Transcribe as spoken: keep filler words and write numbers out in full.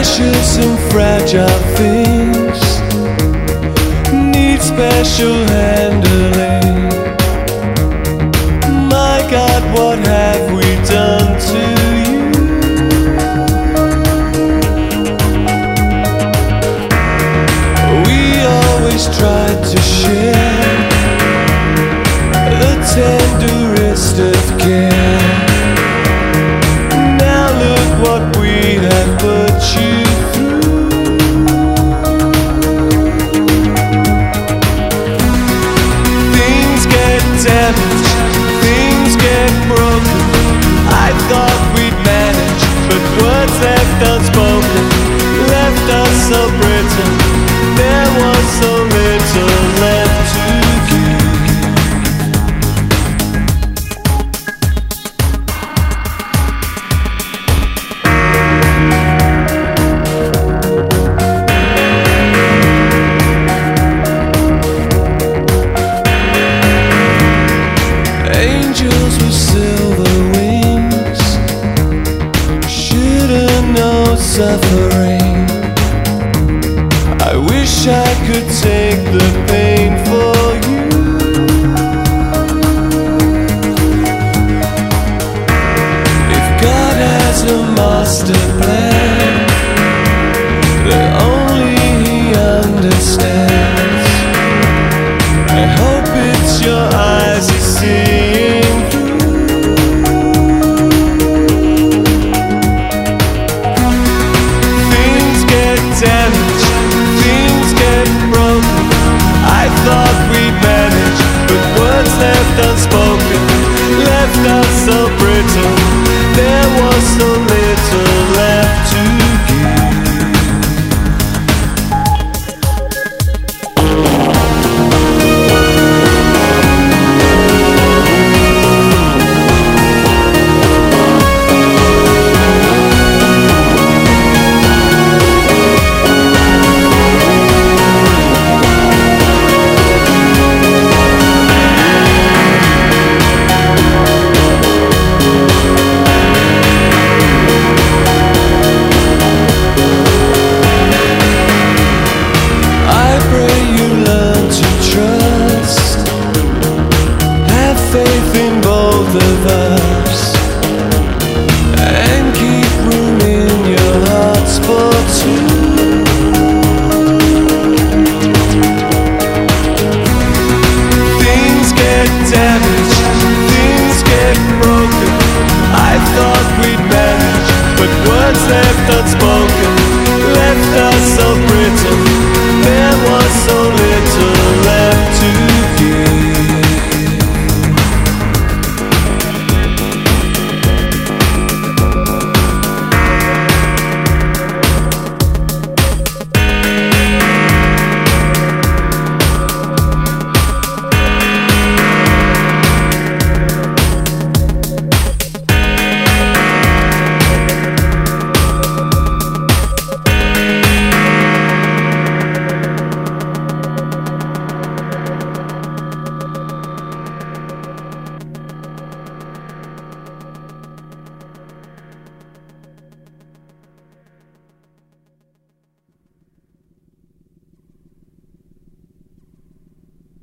Precious and fragile things need special handling. My God, what have we done to you? We always tried to share the tenderest of care. Now look what we have put you through. Things get damaged, things get broken. I thought we'd manage, but words left unspoken left us so brittle. There was so little left to give. Angels with silver wings shouldn't know suffering. I wish I could take the pain for you. If God has a master plan that only He understands, I hope it's your eyes He's seeing through. Things get damaged, things get broken. I thought we'd manage, but words left unspoken left us so brittle. There was so little left to give. Faith in both of us, and keep room in your hearts for two. Things get damaged, things get broken. I thought we'd manage, but words left